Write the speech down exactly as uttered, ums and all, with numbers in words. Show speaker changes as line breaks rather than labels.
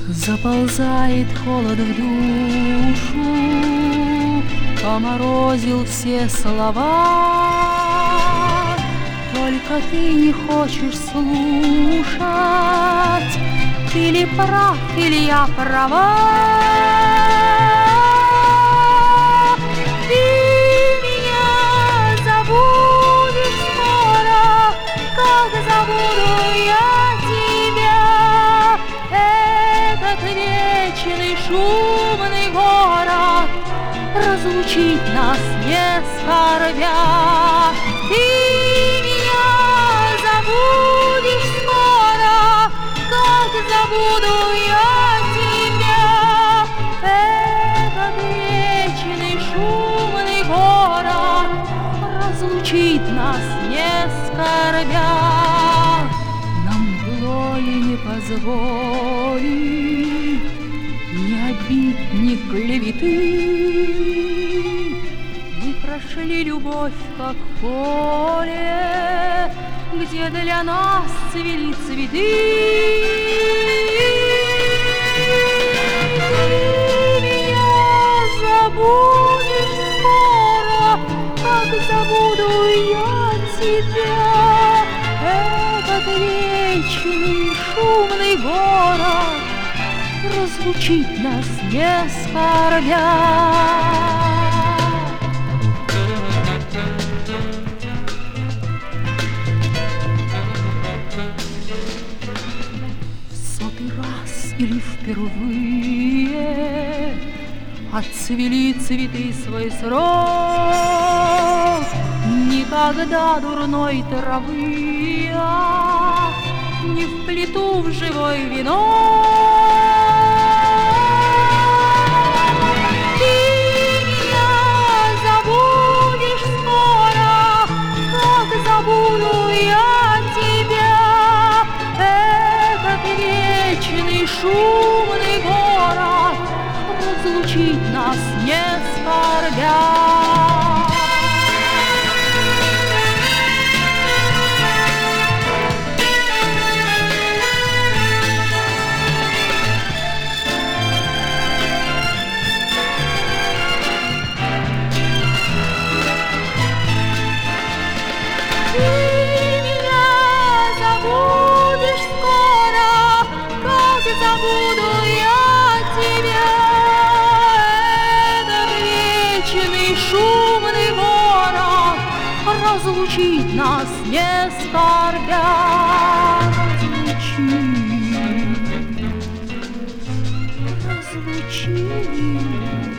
Заползает холод в душу, поморозил все слова. Только ты не хочешь слушать, или прав, или я права. Ты меня забудешь скоро, как забуду я тебя. Этот вечный шумный город разлучить нас не скорбя. Ты меня забудешь скоро, как забуду я тебя. Этот вечный шумный город разлучить нас не скорбя. Нам былое не позволит ни обид, ни клеветы. Мы прошли любовь, как поле, где для нас цвели цветы. Ты меня забудешь скоро, как забуду я тебя. Этот вечный шумный город разлучить нас не скорбя. В сотый раз или впервые отцвели цветы свой срок. Никогда дурной травы я не вплету в живой венок. Ты меня забудешь скоро, как забуду я тебя. Этот вечный шумный город разлучить нас не скорбя. Забуду я тебя. Этот вечный шумный город разлучить нас не скорбя. Разлучить, разлучить.